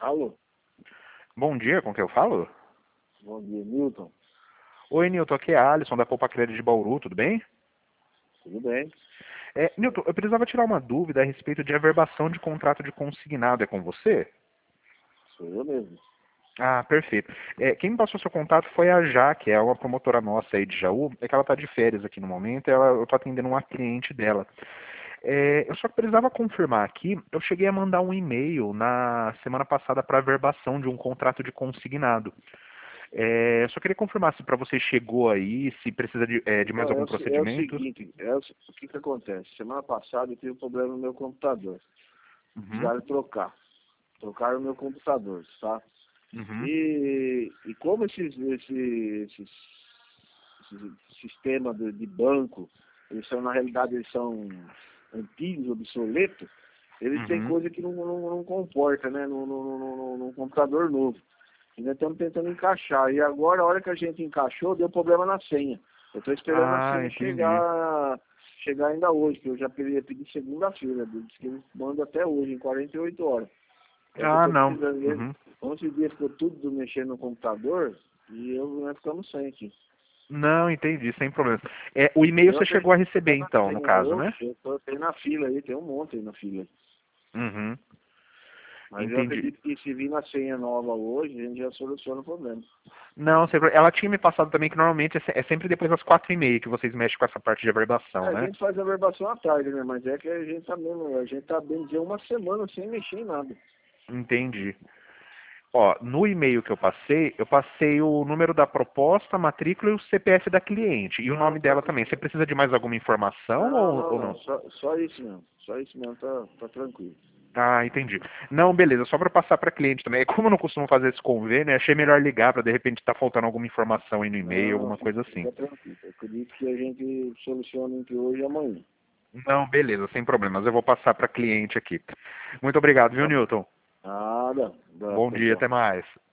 Alô? Bom dia, com quem eu falo? Bom dia, Milton. Oi, Nilton, aqui é a Alisson da Poupa Crédito de Bauru, tudo bem? Tudo bem? Nilton, eu precisava tirar uma dúvida a respeito de averbação de contrato de consignado, é com você? Sou eu mesmo. Ah, perfeito. Quem me passou seu contato foi a Jaque, é uma promotora nossa aí de Jaú, é que ela está de férias aqui no momento, eu estou atendendo uma cliente dela. Eu só precisava confirmar aqui, eu cheguei a mandar um e-mail na semana passada para averbação de um contrato de consignado. Só queria confirmar se para você chegou aí, se precisa de mais Não, algum é o procedimento. seguinte, o que que acontece? Semana passada eu tive um problema no meu computador. Uhum, Precisaram trocar. Trocaram o meu computador, tá? uhum, E como esses sistemas de banco, eles são, na realidade, eles são antigos, obsoletos, eles têm uhum. coisa que não comporta, né? Num computador novo. Ainda estamos tentando encaixar. E agora, a hora que a gente encaixou, deu problema na senha. Eu estou esperando a Ah, senha entendi. chegar ainda hoje, que eu já pedi segunda-feira. Diz que eles mandam até hoje, em 48 horas. É que eu Ah, estou não. precisando mesmo. Uhum. 11 dias ficou tudo mexendo no computador e nós ficamos sem aqui. Não, entendi, sem problema. O e-mail Eu você até chegou a receber na então, no senha. caso, né? Tem na fila aí, tem um monte aí na fila. Uhum. Mas eu Entendi. acredito que se vir na senha nova hoje, a gente já soluciona o problema. Não, sem problema. Ela tinha me passado também que normalmente é sempre depois das 4h30 que vocês mexem com essa parte de averbação, A né? gente faz a verbação à tarde, né? Mas é que a gente tá bem dizer uma semana sem mexer em nada. Entendi. Ó, no e-mail que eu passei o número da proposta, a matrícula e o CPF da cliente. E o Ah, nome tá. dela também. Você precisa de mais alguma informação ou Não. não? Só isso mesmo. Só isso mesmo, tá tranquilo. Ah, entendi. Não, beleza, só para passar para cliente também. Como eu não costumo fazer esse convênio, achei melhor ligar para de repente estar faltando alguma informação aí no e-mail, Não, alguma coisa assim. fica tranquilo. Eu acredito que a gente soluciona entre hoje e amanhã. Não, beleza, sem problemas. Eu vou passar para cliente aqui. Muito obrigado, viu, Tá. Newton? Nada. Bom dia, Tchau. até mais.